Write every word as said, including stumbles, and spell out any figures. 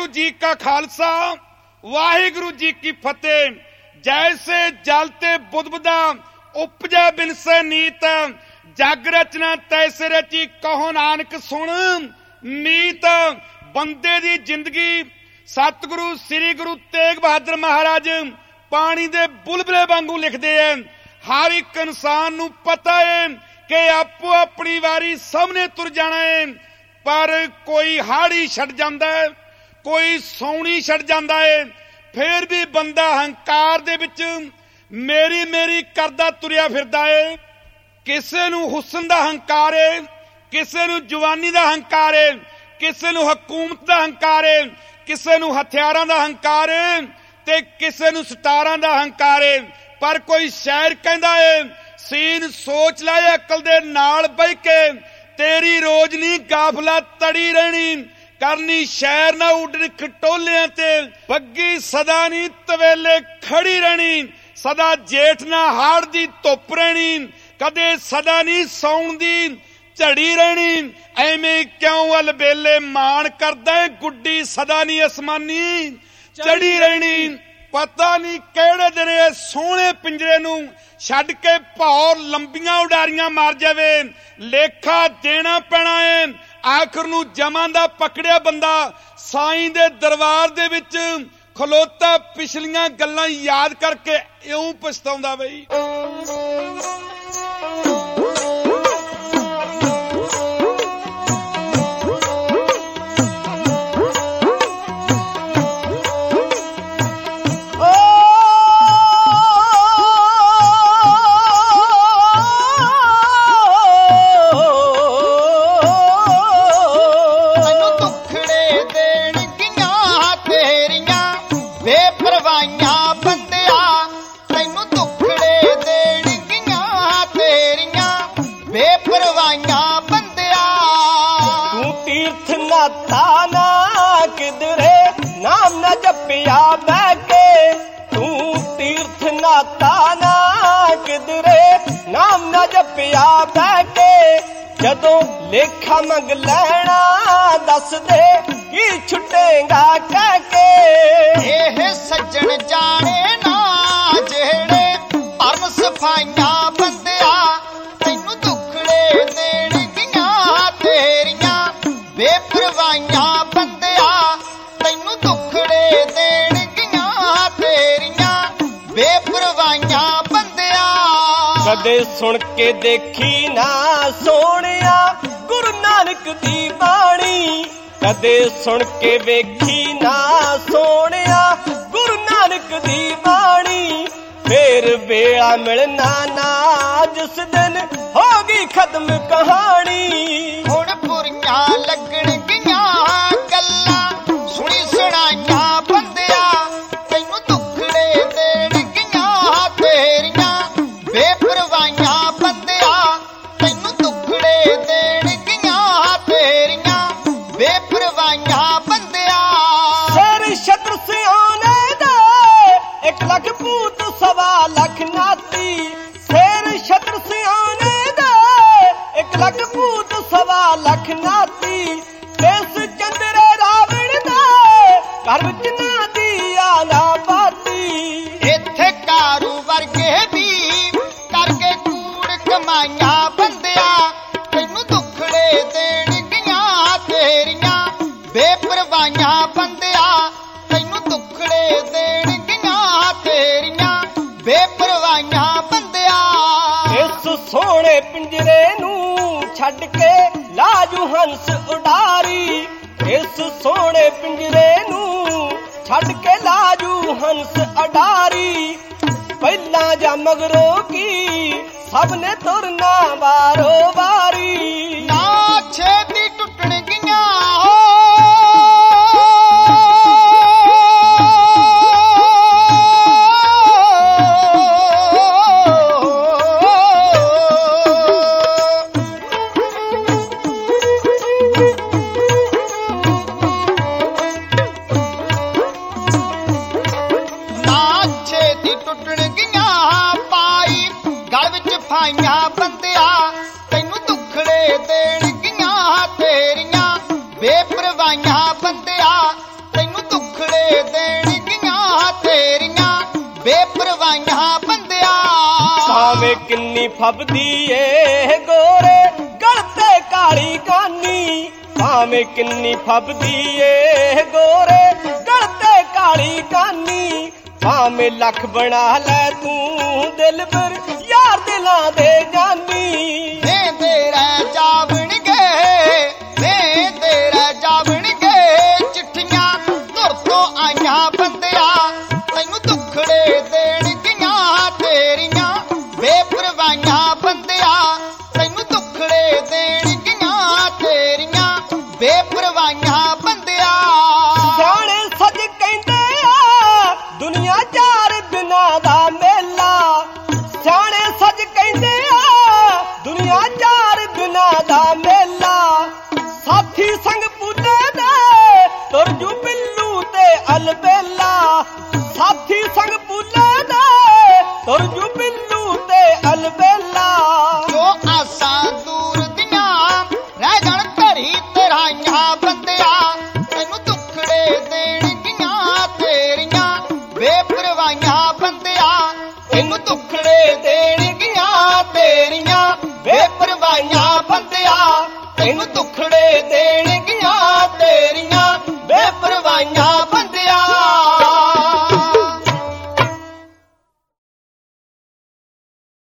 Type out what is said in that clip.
जी का खालसा वाहिगुरु जी की फतेह। जैसे जल ते बुदबुदा उपजा बिनसे नीत, जग रचना तैसे रची कहो नानक सुन मीत। बंदे दी जिंदगी सतगुरु श्री गुरु तेग बहादुर महाराज पानी दे बुलबुले वांगू लिखदे हैं। हर एक इंसान नूं पता है कि आपो अपनी वारी सामने तुर जाना है, पर कोई हाड़ी छड़ जांदा है, कोई सौनी छड़ जांदा है। फिर भी बंदा हंकार दे विच मेरी मेरी करदा तुरिया फिरदा है। किसे नूं हुस्न दा हंकार है, किसे नूं जवानी दा हंकार है, किसे नूं हुकूमत दा हंकार है, किसे नूं हथियारां दा हंकार है ते किसे नूं सटारां दा हंकार है। पर कोई शायर कहंदा है, सीन सोच लै अकल दे नाल बह के, तेरी रोज नी गाफला तड़ी रहनी, करनी शहर ना उडन खटोलियां ते, बग्गी सदा नी तवेले खड़ी रहनी, सदा जेठ ना हाड़ दी धुप रहनी, कदे सदा नी सौण दी झड़ी रहनी। एवें क्यों अलबेले मान करदा है, गुड्डी सदा नी आसमानी चढ़ी रहनी। पता नहीं किहड़े दिन इह सोहणे पिंजरे नूं छड्ड के भौर लंबियां उडारियां मार जावे। लेखा देना पैना है। आखिर नूं जमां दा पकड़िया बंदा साईं दे दरबार दे विच खलोता पिछलियां गल्लां याद करके इउं पछताउंदा बई। जपिया बह के तू तीर्थ नाता ना किधरे, नाम ना जपिया बह के, जदों लेखा मंग लैना दस दे की छुटेगा कह के। एह सज्जन जाने ना जेड़े भरम सफाइयां बंदिया, तैनू दुखड़े देणगियां तेरियां बेपरवाहियां बंदिया, तैनू दुखड़े देणगियां तेरियां बेपरवाहियां बंदिया। कदे सुन के देखी ना सोहणिया गुरु नानक दी बाणी, कदे सुन के वेखी ना सोहणिया गुरु नानक दी बाणी। फिर बेड़ा मिलना ना जिस दिन होगी खत्म कहानी। हुण बुरियां लगणगियां गल्लां सुणी सुणाइयां बंदिया, तैनू दुखड़े देणगियां तेरियां बेपरवाहियां बंदिया, तैनू दुखड़े देणगियां तेरियां बेपरवाहियां बंदिया। शेर शत्र सियाने दे एक लख पूत सवा लख नाती, शेर शत्र सियाने दे एक लख पूत सवा लख नाती। इस चंद्रे रावण दे घर विच ना दिया ना बाती। इत्थे कारू वर्गे भी करके कूड़ कमाइयां बंदिया, तैनू दुखड़े देणगियां तेरियां बेपरवाहियां बंदिया, तैनू दुखड़े देणगियां तेरियां बेपरवाहियां बंदिया। इस सोहणे पिंजरे नूं छड्ड के लाजू हंस उडारी, इस सोहणे पिंजरे नूं छड्ड के लाजू हंस अडारी। पहला जा मगरों की सबने तुरना वारो वारी। ना छेती टुटणगियां हो बंदिया, तैनू दुखड़े देणगियां तेरियां बेपरवाहियां बंदिया, तैनू ਬੇਪਰਵਾਹੀਆਂ ਬੰਦਿਆ। ਭਾਵੇਂ ਕਿੰਨੀ ਫੱਬਦੀ ਏ ਗੋਰੇ ਗਲ ਤੇ ਕਾਲੀ ਕਾਨੀ, ਭਾਵੇਂ ਕਿੰਨੀ ਫੱਬਦੀ ਏ ਗੋਰੇ ਗਲ ਤੇ ਕਾਲੀ ਕਾਨੀ, ਭਾਵੇਂ ਲੱਖ ਬਣਾ ਲੈ ਤੂੰ ਦਿਲ ਪਰ ਯਾਰ ਦਿਲਾਂ ਦੇ ਜਾਨੀ। ਵੇ ਤੇਰਾ ਜਾਵਣਗੇ ਵੇ ਤੇਰਾ ਜਾਵਣਗੇ ਚਿੱਠੀਆਂ ਧੁਰ ਤੋਂ ਆਈਆਂ ਬੰਦਿਆ, ਤੈਨੂੰ ਦੁੱਖੜੇ ਦੇਣਗੀਆਂ ਤੇਰੀਆਂ ਬੇਪਰਵਾਹੀਆਂ ਬੰਦਿਆ, ਤੈਨੂੰ ਦੁੱਖੜੇ ਦੇਣਗੀਆਂ ਤੇਰੀਆਂ ਬੇਪਰਵਾਹੀਆਂ ਬੰਦਿਆ। ਜਾਣੇ ਸੱਜ ਕਹਿੰਦੇ ਆ ਦੁਨੀਆ ਚਾਰ ਦਿਨਾਂ ਦਾ ਮੇਲਾ, ਜਾਣੇ ਸੱਜ ਕਹਿੰਦੇ ਆ ਦੁਨੀਆ ਚਾਰ ਦਿਨਾਂ ਦਾ ਮੇਲਾ, ਸਾਥੀ ਸੰਗ ਪੂਲੇ ਦੇ ਤੁਰ ਜੂ ਬਿੱਲੂ ਤੇ ਅਲਬੇਲਾ, ਸਾਥੀ ਸੰਗ ਪੂਲੇ ਦੇ ਤੁਰ ਜੂ ਬਿੱਲੂ ਤੇ ਅਲਬੇਲਾ। ਜੋ ਆਸਾਂ ਦੂਰ ਦੀਆਂ ਰਹਿ ਜਾਣ ਘਰੀ ਤੇਰਾਈਆਂ ਬੰਦਿਆ, ਤੈਨੂੰ ਦੁੱਖੜੇ ਦੇਣਗੀਆਂ ਤੇਰੀਆਂ ਬੇਪਰਵਾਹੀਆਂ ਬੰਦਿਆ, ਤੈਨੂੰ ਦੁੱਖੜੇ ਦੇਣਗੀਆਂ ਤੇਰੀਆਂ ਬੇਪਰਵਾਹੀਆਂ ਬੰਦਿਆ, ਤੈਨੂੰ ਦੁੱਖੜੇ ਦੇਣਗੀਆਂ ਤੇਰੀਆਂ ਬੇਪਰਵਾਹੀਆਂ ਬੰਦਿਆ।